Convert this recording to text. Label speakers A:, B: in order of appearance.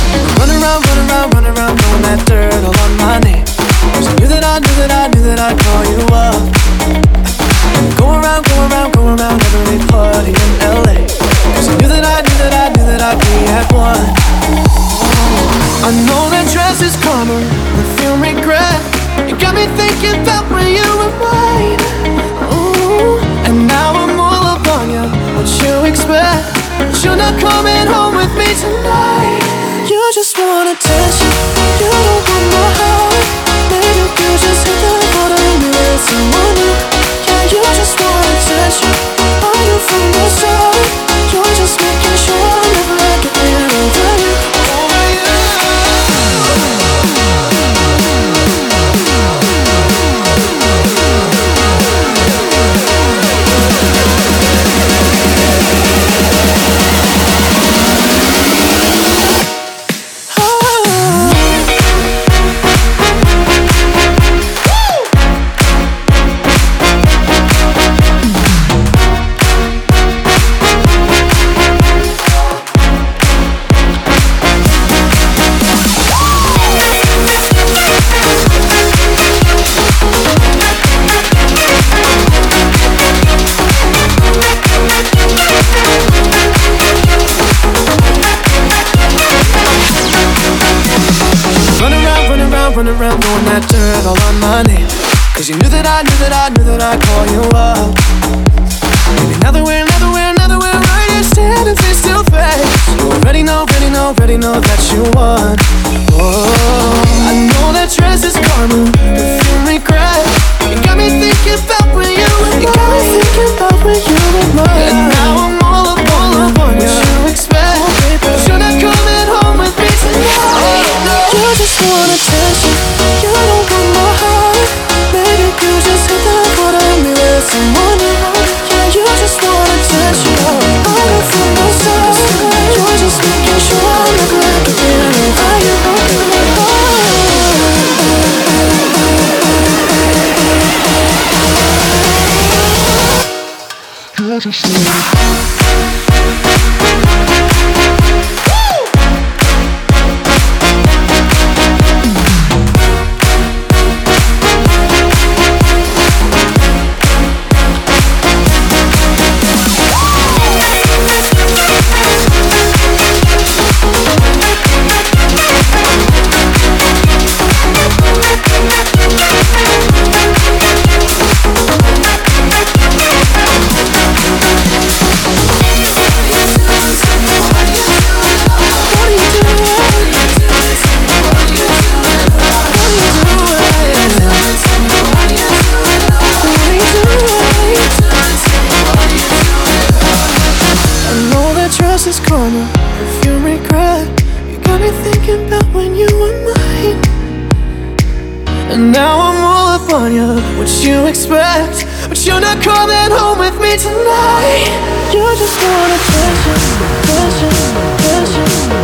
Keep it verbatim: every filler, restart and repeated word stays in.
A: Run around, run around, run around, throwing that dirt all on my name. 'Cause I knew that I knew that I knew that I'd call you up. Go around, go around, go around every party in L A. 'Cause I knew that I knew that I knew that I'd be at one. I know that dress is karma, perfume regret. You got me thinking about when you were mine. Ooh, and now I'm all up on you. What you expect? But you're not coming home with me tonight. You just want attention. You don't want my heart. Maybe you just hit the bottom and let someone new. Yeah, you just want attention. I knew from the start. You're just making sure I'm never getting over you. Over you. Run around throwing that dirt all on my name. 'Cause you knew that I knew that I knew that I'd call you up. Maybe now that we're, now that we're, now that we're right here standing face to face, you already know, already know, already know that you won. Oh, I know that dress is karma, perfume regret. You got me thinking about when you were mine. You got me thinking about when you were mine. And now I'm all up, all up on you. What you expect? But you're not coming home with me tonight. You just want attention. You don't want my heart. Maybe you just hit the bottom and let someone new. Yeah, you just want attention. I know from the start. You're just making sure I'm never getting over you. I just need is karma, perfume regret. You got me thinking about when you were mine. And now I'm all up on you. What you expect? But you're not coming home with me tonight. You just want attention, attention, attention.